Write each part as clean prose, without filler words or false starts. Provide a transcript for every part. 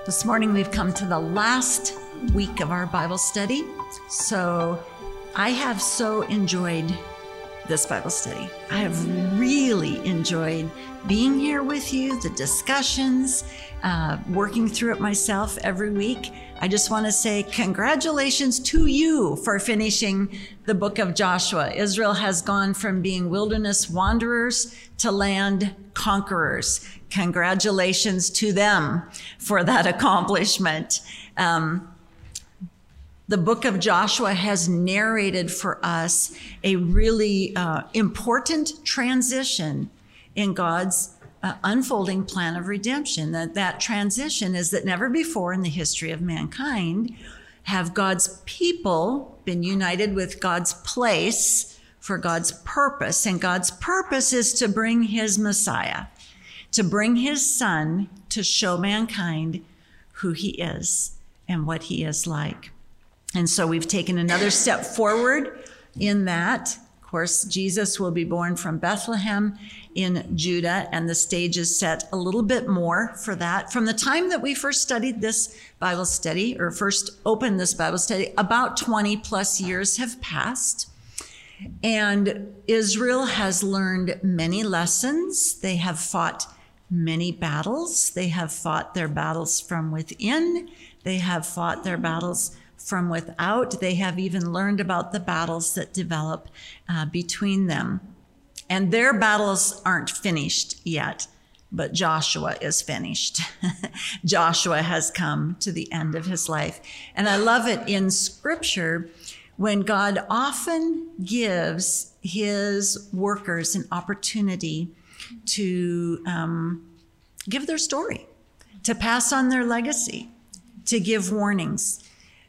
This morning we've come to the last week of our Bible study. So I have so enjoyed this Bible study. I have really enjoyed being here with you, the discussions, working through it myself every week. I just want to say congratulations to you for finishing the book of Joshua. Israel has gone from being wilderness wanderers to land conquerors. Congratulations to them for that accomplishment. The book of Joshua has narrated for us a really important transition in God's unfolding plan of redemption. That transition is that never before in the history of mankind have God's people been united with God's place for God's purpose. And God's purpose is to bring his Messiah, to bring his son to show mankind who he is and what he is like. And so we've taken another step forward in that. Of course, Jesus will be born from Bethlehem in Judah, and the stage is set a little bit more for that. From the time that we first studied this Bible study, or first opened this Bible study, about 20 plus years have passed. And Israel has learned many lessons. They have fought many battles. They have fought their battles from within. They have fought their battles from without. They have even learned about the battles that develop between them. And their battles aren't finished yet, but Joshua is finished. Joshua has come to the end of his life. And I love it in Scripture when God often gives his workers an opportunity to give their story, to pass on their legacy, to give warnings.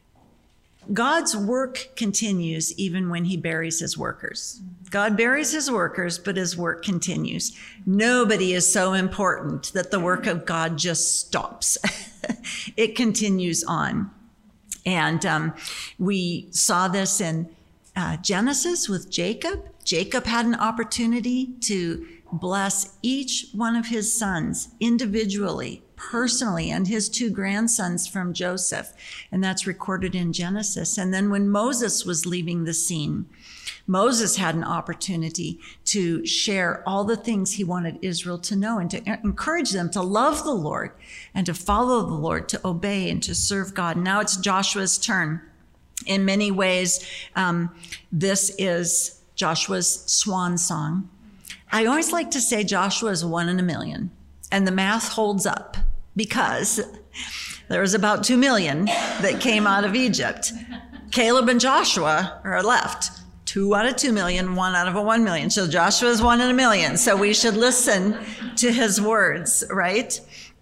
God's work continues even when he buries his workers. God buries his workers, but his work continues. Nobody is so important that the work of God just stops. It continues on. And we saw this in Genesis with Jacob. Jacob had an opportunity to bless each one of his sons individually, personally, and his two grandsons from Joseph. And that's recorded in Genesis. And then when Moses was leaving the scene, Moses had an opportunity to share all the things he wanted Israel to know and to encourage them to love the Lord and to follow the Lord, to obey and to serve God. Now it's Joshua's turn. In many ways, this is Joshua's swan song. I always like to say Joshua is 1 in a million, and the math holds up because there was about 2 million that came out of Egypt. Caleb and Joshua are left. 2 out of 2 million, 1 out of a 1 million. So Joshua is 1 in a million. So we should listen to his words, right?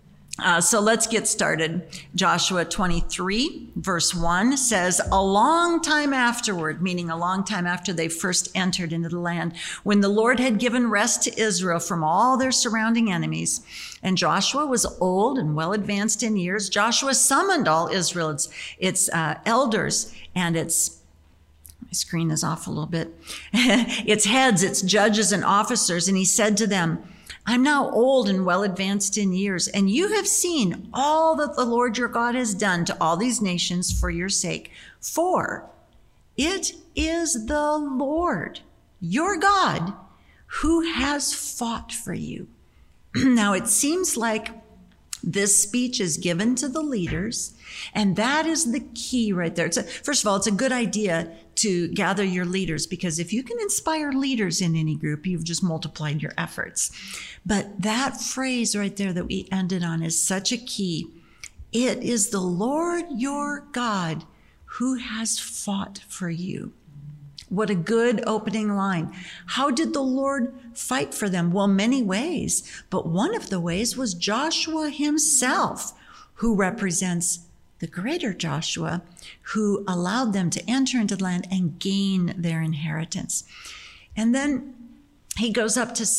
So let's get started. Joshua 23, verse 1 says, a long time afterward, meaning a long time after they first entered into the land, when the Lord had given rest to Israel from all their surrounding enemies, and Joshua was old and well advanced in years, Joshua summoned all Israel, its elders, and its my screen is off a little bit, its heads, its judges and officers, and he said to them, I'm now old and well advanced in years, and you have seen all that the Lord your God has done to all these nations for your sake. For it is the Lord your God who has fought for you. Now it seems like this speech is given to the leaders, and that is the key right there. First of all, it's a good idea to gather your leaders, because if you can inspire leaders in any group, you've just multiplied your efforts. But that phrase right there that we ended on is such a key. It is the Lord your God who has fought for you. What a good opening line. How did the Lord fight for them? Well, many ways, but one of the ways was Joshua himself, who represents the greater Joshua, who allowed them to enter into the land and gain their inheritance. And then he goes on to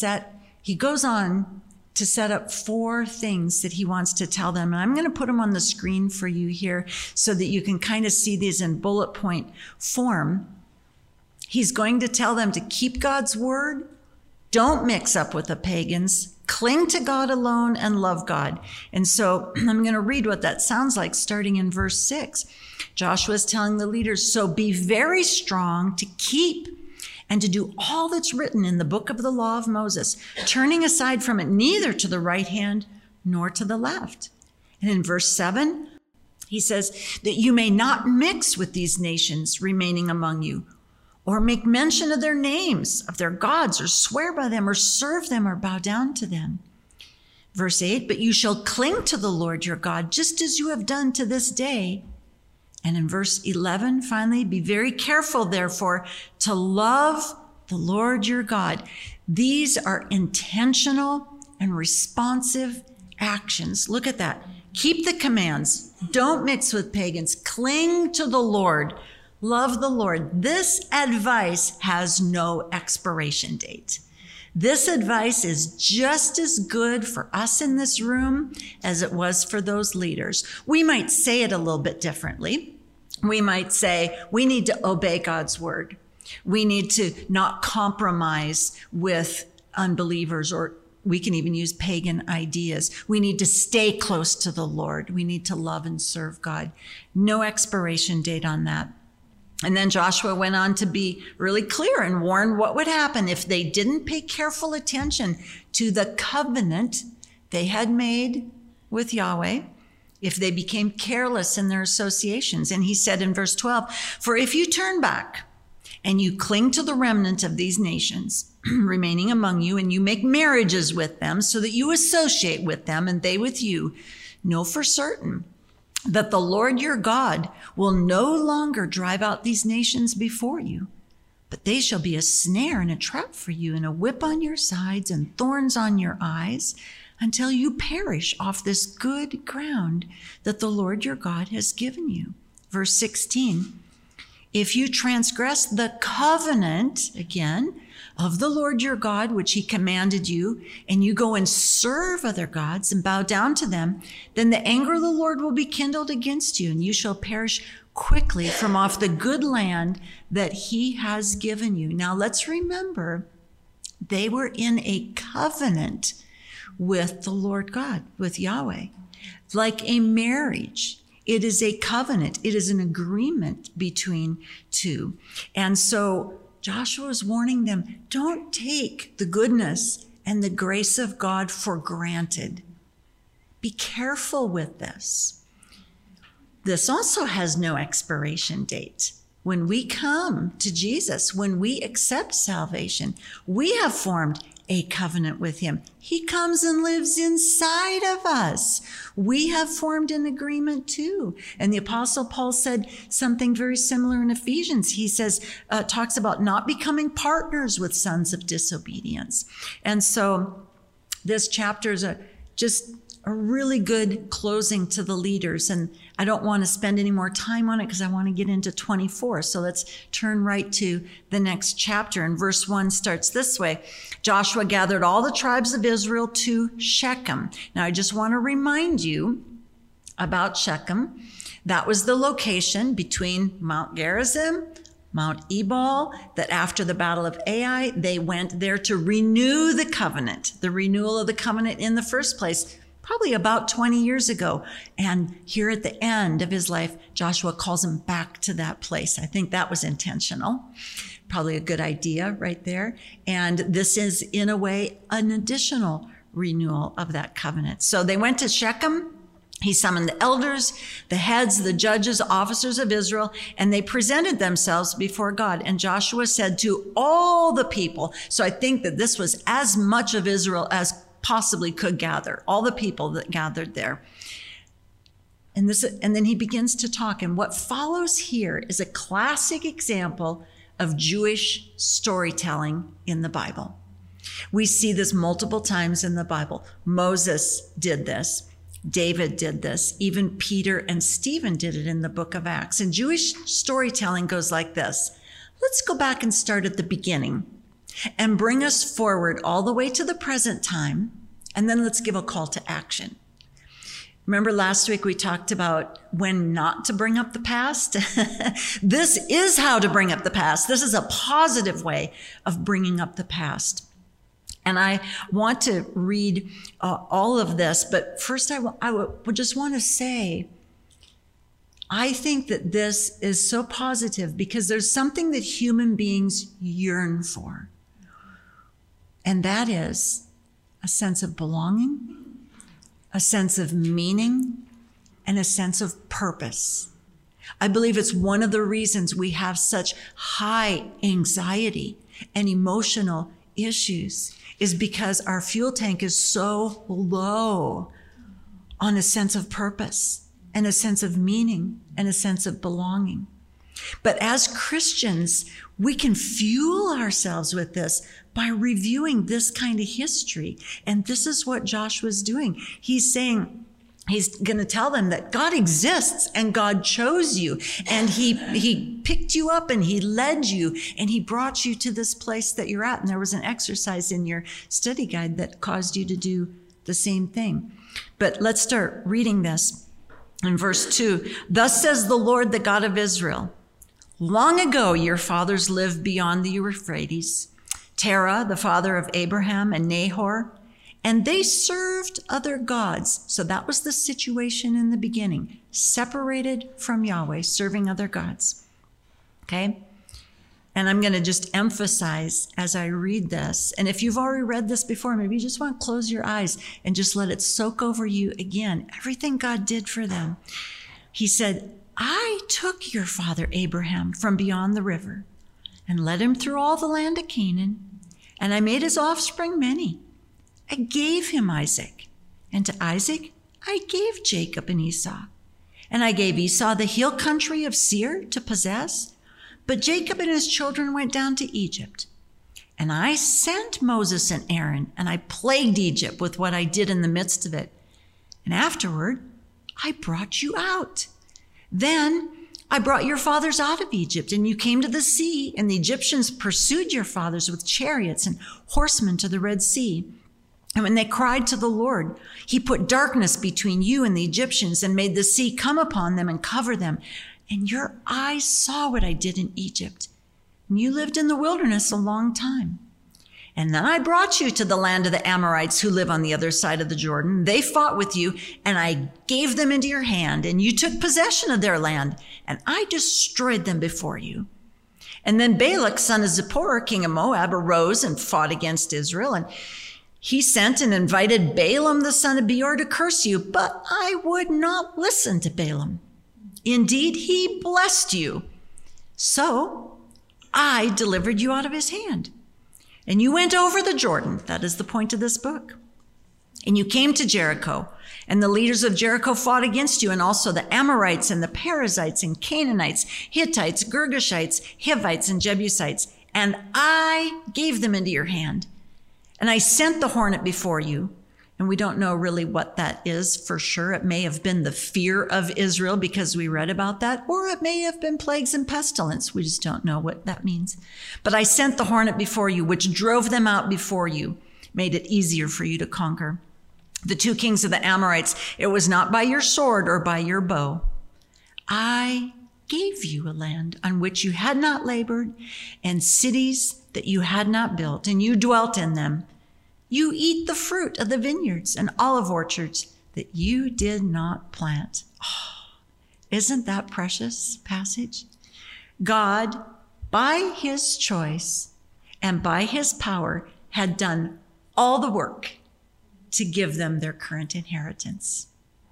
set up 4 things that he wants to tell them. And I'm going to put them on the screen for you here so that you can kind of see these in bullet point form. He's going to tell them to keep God's word. Don't mix up with the pagans. Cling to God alone and love God. And so I'm going to read what that sounds like starting in verse 6. Joshua is telling the leaders, so be very strong to keep and to do all that's written in the book of the law of Moses, turning aside from it neither to the right hand nor to the left. And in verse 7, he says that you may not mix with these nations remaining among you, or make mention of their names, of their gods, or swear by them, or serve them, or bow down to them. Verse 8, but you shall cling to the Lord your God, just as you have done to this day. And in verse 11, finally, be very careful, therefore, to love the Lord your God. These are intentional and responsive actions. Look at that. Keep the commands. Don't mix with pagans. Cling to the Lord. Love the Lord. This advice has no expiration date. This advice is just as good for us in this room as it was for those leaders. We might say it a little bit differently. We might say we need to obey God's word. We need to not compromise with unbelievers, or we can even use pagan ideas. We need to stay close to the Lord. We need to love and serve God. No expiration date on that. And then Joshua went on to be really clear and warn what would happen if they didn't pay careful attention to the covenant they had made with Yahweh, if they became careless in their associations. And he said in verse 12, for if you turn back and you cling to the remnant of these nations remaining among you, and you make marriages with them so that you associate with them and they with you, know for certain that the Lord your God will no longer drive out these nations before you, but they shall be a snare and a trap for you, and a whip on your sides and thorns on your eyes, until you perish off this good ground that the Lord your God has given you. Verse 16, if you transgress the covenant, again, of the Lord your God, which he commanded you, and you go and serve other gods and bow down to them, then the anger of the Lord will be kindled against you, and you shall perish quickly from off the good land that he has given you. Now let's remember, they were in a covenant with the Lord God, with Yahweh, like a marriage. It is a covenant. It is an agreement between two. And so Joshua is warning them, don't take the goodness and the grace of God for granted. Be careful with this. This also has no expiration date. When we come to Jesus, when we accept salvation, we have formed a covenant with him. He comes and lives inside of us. We have formed an agreement too. And the Apostle Paul said something very similar in Ephesians. He says, talks about not becoming partners with sons of disobedience. And so this chapter is just a really good closing to the leaders. And I don't want to spend any more time on it because I want to get into 24. So let's turn right to the next chapter. And verse 1 starts this way. Joshua gathered all the tribes of Israel to Shechem. Now, I just want to remind you about Shechem. That was the location between Mount Gerizim, Mount Ebal, that after the Battle of Ai, they went there to renew the covenant, the renewal of the covenant in the first place, probably about 20 years ago. And here at the end of his life, Joshua calls him back to that place. I think that was intentional. Probably a good idea right there. And this is, in a way, an additional renewal of that covenant. So they went to Shechem. He summoned the elders, the heads, the judges, officers of Israel, and they presented themselves before God. And Joshua said to all the people, so I think that this was as much of Israel as possibly could gather, all the people that gathered there. And then he begins to talk. And what follows here is a classic example of Jewish storytelling in the Bible. We see this multiple times in the Bible. Moses did this. David did this. Even Peter and Stephen did it in the book of Acts. And Jewish storytelling goes like this. Let's go back and start at the beginning and bring us forward all the way to the present time. And then let's give a call to action. Remember last week we talked about when not to bring up the past? This is how to bring up the past. This is a positive way of bringing up the past. And I want to read all of this, but first I would just want to say, I think that this is so positive because there's something that human beings yearn for. And that is a sense of belonging, a sense of meaning, and a sense of purpose. I believe it's one of the reasons we have such high anxiety and emotional issues is because our fuel tank is so low on a sense of purpose and a sense of meaning and a sense of belonging. But as Christians, we can fuel ourselves with this by reviewing this kind of history. And this is what Joshua's doing. He's saying, he's going to tell them that God exists and God chose you and he picked you up and he led you and he brought you to this place that you're at. And there was an exercise in your study guide that caused you to do the same thing. But let's start reading this in verse 2. Thus says the Lord, the God of Israel, long ago your fathers lived beyond the Euphrates, Terah, the father of Abraham and Nahor, and they served other gods. So that was the situation in the beginning, separated from Yahweh, serving other gods. Okay? And I'm going to just emphasize as I read this. And if you've already read this before, maybe you just want to close your eyes and just let it soak over you again. Everything God did for them. He said, I took your father Abraham from beyond the river and led him through all the land of Canaan. And I made his offspring many. I gave him Isaac, and to Isaac I gave Jacob and Esau. And I gave Esau the hill country of Seir to possess, but Jacob and his children went down to Egypt. And I sent Moses and Aaron, and I plagued Egypt with what I did in the midst of it. And afterward, I brought you out. Then I brought your fathers out of Egypt, and you came to the sea, and the Egyptians pursued your fathers with chariots and horsemen to the Red Sea. And when they cried to the Lord, he put darkness between you and the Egyptians and made the sea come upon them and cover them. And your eyes saw what I did in Egypt. And you lived in the wilderness a long time. And then I brought you to the land of the Amorites who live on the other side of the Jordan. They fought with you, and I gave them into your hand, and you took possession of their land, and I destroyed them before you. And then Balak, son of Zippor, king of Moab, arose and fought against Israel, and he sent and invited Balaam, the son of Beor, to curse you, but I would not listen to Balaam. Indeed, he blessed you. So I delivered you out of his hand. And you went over the Jordan. That is the point of this book. And you came to Jericho, and the leaders of Jericho fought against you, and also the Amorites and the Perizzites and Canaanites, Hittites, Girgashites, Hivites, and Jebusites. And I gave them into your hand. And I sent the hornet before you. And we don't know really what that is for sure. It may have been the fear of Israel because we read about that, or it may have been plagues and pestilence. We just don't know what that means. But I sent the hornet before you, which drove them out before you, made it easier for you to conquer. The two kings of the Amorites, it was not by your sword or by your bow. I gave you a land on which you had not labored, and cities that you had not built, and you dwelt in them. You eat the fruit of the vineyards and olive orchards that you did not plant. Oh, isn't that precious passage? God, by his choice and by his power, had done all the work to give them their current inheritance.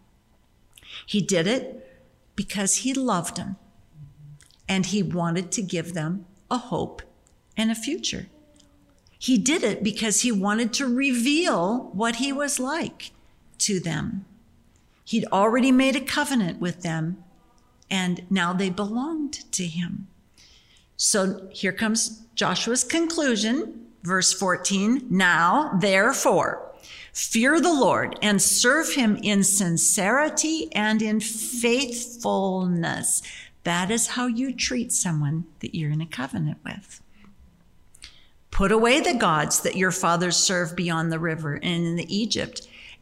He did it because he loved them, and he wanted to give them a hope and a future. He did it because he wanted to reveal what he was like to them. He'd already made a covenant with them, and now they belonged to him. So here comes Joshua's conclusion, verse 14. Now, therefore, fear the Lord and serve him in sincerity and in faithfulness. That is how you treat someone that you're in a covenant with. Put away the gods that your fathers served beyond the river and in Egypt,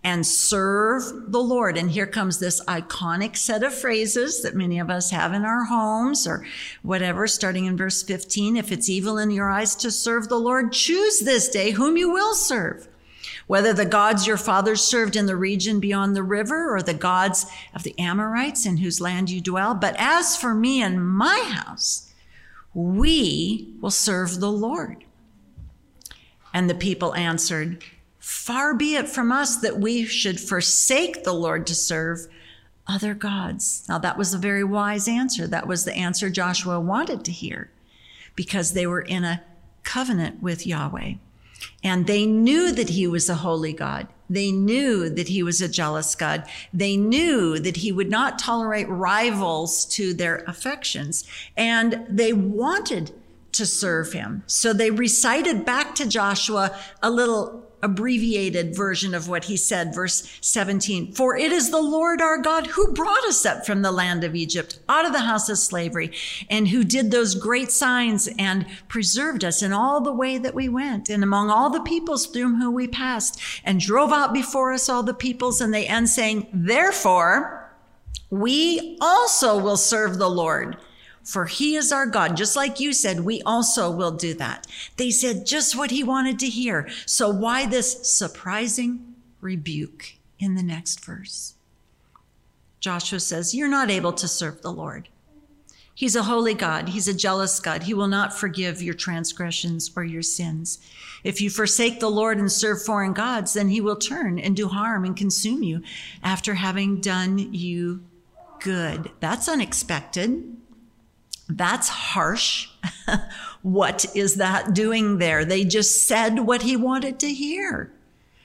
and serve the Lord. And here comes this iconic set of phrases that many of us have in our homes or whatever, starting in verse 15. If it's evil in your eyes to serve the Lord, choose this day whom you will serve, whether the gods your fathers served in the region beyond the river or the gods of the Amorites in whose land you dwell. But as for me and my house, we will serve the Lord. And the people answered, far be it from us that we should forsake the Lord to serve other gods. Now, that was a very wise answer. That was the answer Joshua wanted to hear because they were in a covenant with Yahweh. And they knew that he was a holy God. They knew that he was a jealous God. They knew that he would not tolerate rivals to their affections. And they wanted to serve him. So they recited back to Joshua a little abbreviated version of what he said, verse 17. For it is the Lord our God who brought us up from the land of Egypt, out of the house of slavery, and who did those great signs and preserved us in all the way that we went, and among all the peoples through whom we passed, and drove out before us all the peoples. And they end saying, therefore, we also will serve the Lord. For he is our God. Just like you said, we also will do that. They said just what he wanted to hear. So why this surprising rebuke in the next verse? Joshua says, you're not able to serve the Lord. He's a holy God. He's a jealous God. He will not forgive your transgressions or your sins. If you forsake the Lord and serve foreign gods, then he will turn and do harm and consume you after having done you good. That's unexpected. That's harsh. What is that doing there? They just said what he wanted to hear.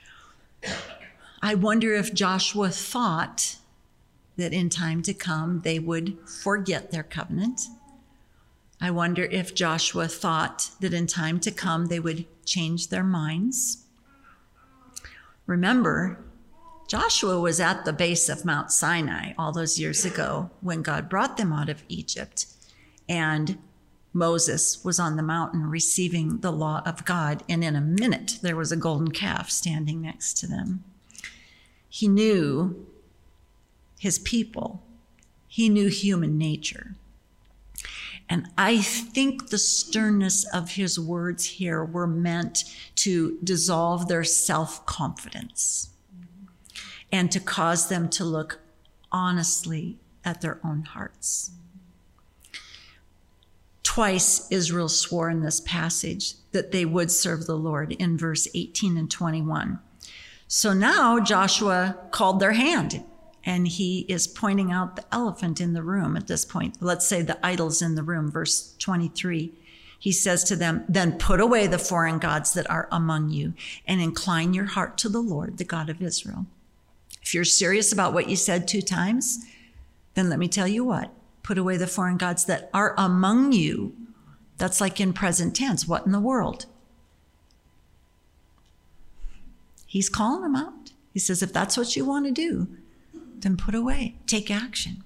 I wonder if Joshua thought that in time to come they would forget their covenant. I wonder if Joshua thought that in time to come they would change their minds. Remember, Joshua was at the base of Mount Sinai all those years ago when God brought them out of Egypt. And Moses was on the mountain receiving the law of God. And in a minute, there was a golden calf standing next to them. He knew his people. He knew human nature. And I think the sternness of his words here were meant to dissolve their self-confidence and to cause them to look honestly at their own hearts. Twice Israel swore in this passage that they would serve the Lord in verse 18 and 21. So now Joshua called their hand, and he is pointing out the elephant in the room at this point. Let's say the idols in the room, verse 23. He says to them, then put away the foreign gods that are among you and incline your heart to the Lord, the God of Israel. If you're serious about what you said 2 times, then let me tell you what. Put away the foreign gods that are among you. That's like in present tense. What in the world? He's calling them out. He says, if that's what you want to do, then put away. Take action.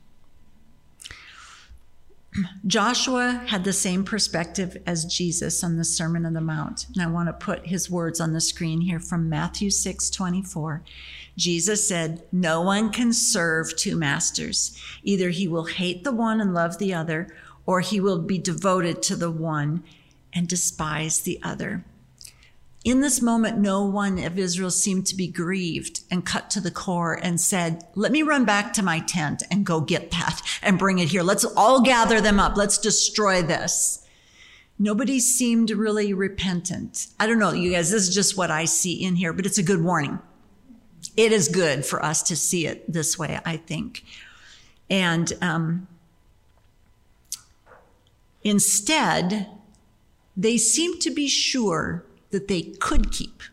Joshua had the same perspective as Jesus on the Sermon on the Mount. And I want to put his words on the screen here from Matthew 6:24. Jesus said, no one can serve 2 masters. Either he will hate the one and love the other, or he will be devoted to the one and despise the other. In this moment, no one of Israel seemed to be grieved and cut to the core and said, let me run back to my tent and go get that and bring it here. Let's all gather them up. Let's destroy this. Nobody seemed really repentant. I don't know, you guys, this is just what I see in here, but it's a good warning. It is good for us to see it this way, I think. And instead, they seem to be sure that they could keep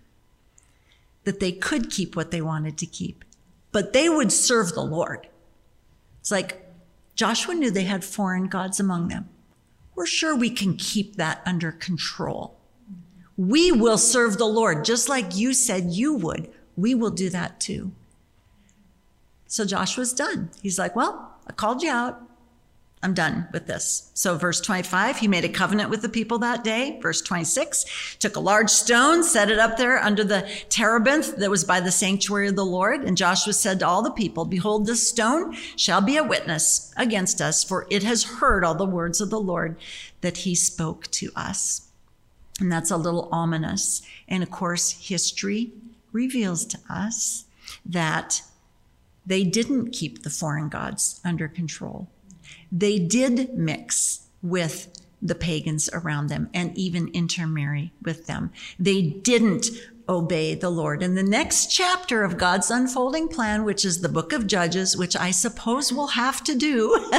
what they wanted to keep, but they would serve the Lord. It's like Joshua knew they had foreign gods among them. We're sure we can keep that under control. We will serve the Lord, just like you said you would. We will do that too. So Joshua's done. He's like, well, I called you out. I'm done with this. So verse 25, he made a covenant with the people that day. Verse 26, took a large stone, set it up there under the terebinth that was by the sanctuary of the Lord. And Joshua said to all the people, behold, this stone shall be a witness against us, for it has heard all the words of the Lord that he spoke to us. And that's a little ominous. And of course, history reveals to us that they didn't keep the foreign gods under control. They did mix with the pagans around them and even intermarry with them. They didn't obey the Lord. And the next chapter of God's unfolding plan, which is the book of Judges, which I suppose we'll have to do,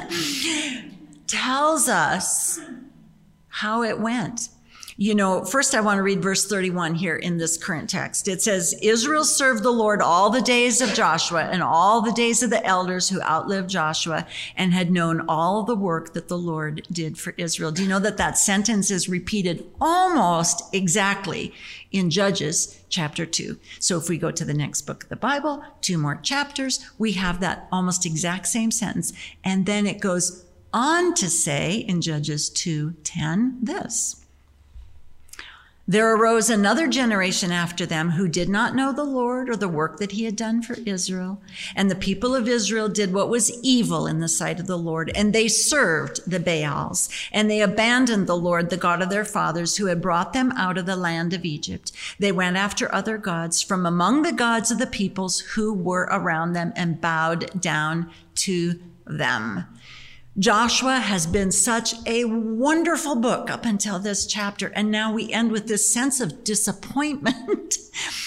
tells us how it went. You know, first I want to read verse 31 here in this current text. It says, Israel served the Lord all the days of Joshua and all the days of the elders who outlived Joshua and had known all the work that the Lord did for Israel. Do you know that that sentence is repeated almost exactly in Judges chapter 2? So if we go to the next book of the Bible, 2 more chapters, we have that almost exact same sentence. And then it goes on to say in Judges 2:10 this. There arose another generation after them who did not know the Lord or the work that he had done for Israel. And the people of Israel did what was evil in the sight of the Lord, and they served the Baals, and they abandoned the Lord, the God of their fathers, who had brought them out of the land of Egypt. They went after other gods from among the gods of the peoples who were around them and bowed down to them. Joshua has been such a wonderful book up until this chapter, and now we end with this sense of disappointment.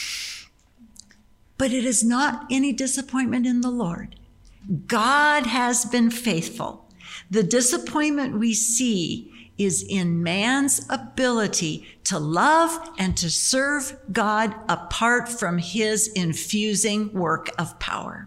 But it is not any disappointment in the Lord. God has been faithful. The disappointment we see is in man's ability to love and to serve God apart from his infusing work of power.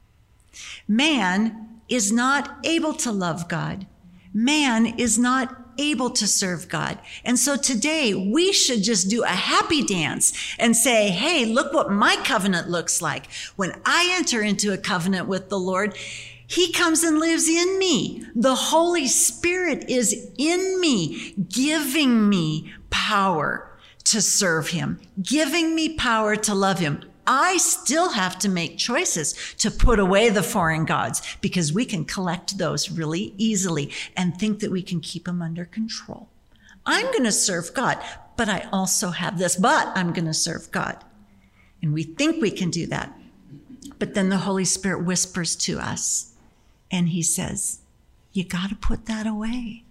Man is not able to love God. Man is not able to serve God. And so today we should just do a happy dance and say, hey, look what my covenant looks like. When I enter into a covenant with the Lord, he comes and lives in me. The Holy Spirit is in me, giving me power to serve him, giving me power to love him. I still have to make choices to put away the foreign gods, because we can collect those really easily and think that we can keep them under control. I'm going to serve God, but I also have this, but I'm going to serve God. And we think we can do that. But then the Holy Spirit whispers to us and he says, you got to put that away.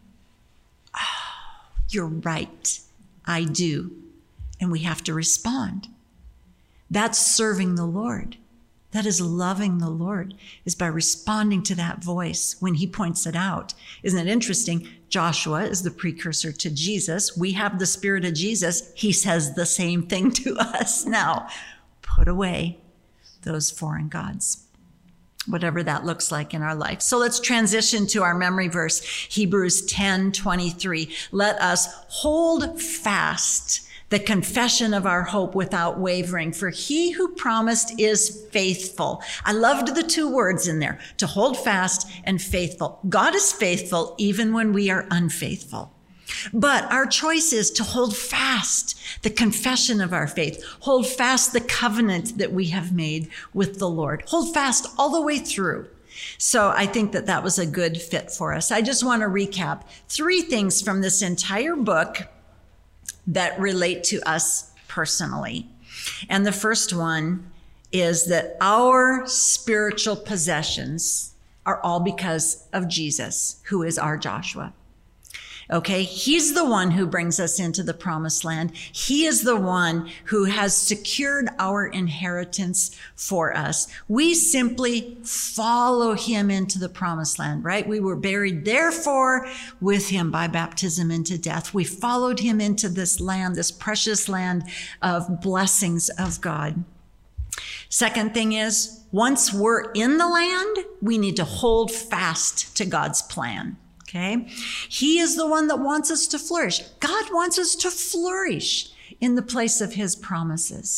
Oh, you're right. I do. And we have to respond. That's serving the Lord. That is loving the Lord, is by responding to that voice when he points it out. Isn't it interesting? Joshua is the precursor to Jesus. We have the Spirit of Jesus. He says the same thing to us now. Put away those foreign gods, whatever that looks like in our life. So let's transition to our memory verse, Hebrews 10:23. Let us hold fast the confession of our hope without wavering, for he who promised is faithful. I loved the 2 words in there, to hold fast and faithful. God is faithful even when we are unfaithful. But our choice is to hold fast the confession of our faith, hold fast the covenant that we have made with the Lord, hold fast all the way through. So I think that that was a good fit for us. I just want to recap 3 things from this entire book that relate to us personally. And the first one is that our spiritual possessions are all because of Jesus, who is our Joshua. Okay, he's the one who brings us into the promised land. He is the one who has secured our inheritance for us. We simply follow him into the promised land, right? We were buried, therefore, with him by baptism into death. We followed him into this land, this precious land of blessings of God. Second thing is, once we're in the land, we need to hold fast to God's plan. Okay? He is the one that wants us to flourish. God wants us to flourish in the place of his promises.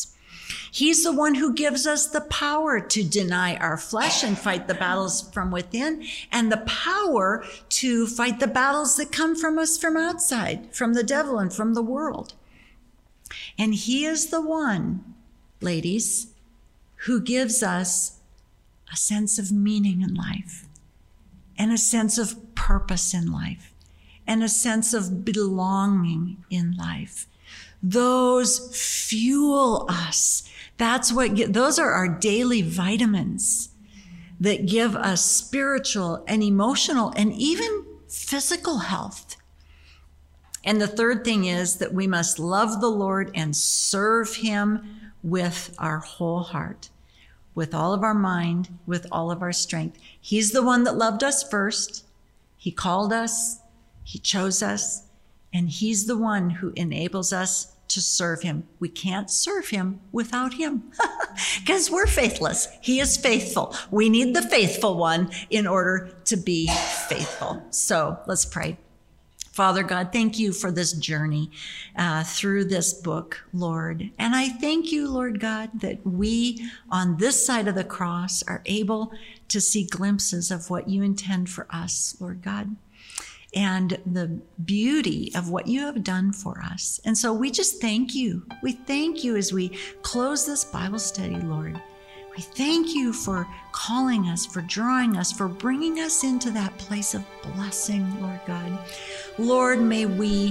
He's the one who gives us the power to deny our flesh and fight the battles from within, and the power to fight the battles that come from us from outside, from the devil and from the world. And he is the one, ladies, who gives us a sense of meaning in life, and a sense of purpose in life, and a sense of belonging in life. Those fuel us. Those are our daily vitamins that give us spiritual and emotional and even physical health. And the third thing is that we must love the Lord and serve him with our whole heart, with all of our mind, with all of our strength. He's the one that loved us first. He called us, he chose us, and he's the one who enables us to serve him. We can't serve him without him because we're faithless. He is faithful. We need the faithful one in order to be faithful. So let's pray. Father God, thank you for this journey through this book, Lord. And I thank you, Lord God, that we on this side of the cross are able to see glimpses of what you intend for us, Lord God, and the beauty of what you have done for us. And so we just thank you. We thank you as we close this Bible study, Lord. We thank you for calling us, for drawing us, for bringing us into that place of blessing, Lord God. Lord, may we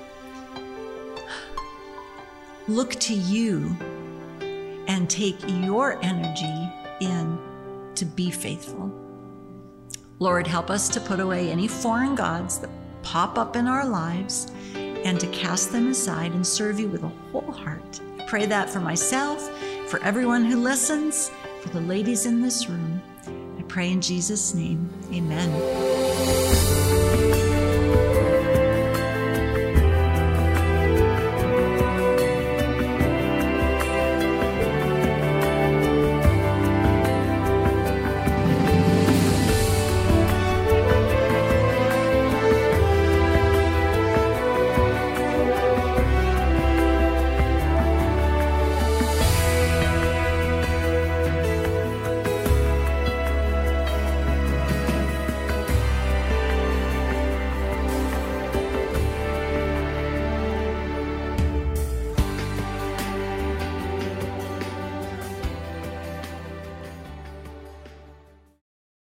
look to you and take your energy in to be faithful. Lord, help us to put away any foreign gods that pop up in our lives and to cast them aside and serve you with a whole heart. I pray that for myself, for everyone who listens, for the ladies in this room. I pray in Jesus' name, amen.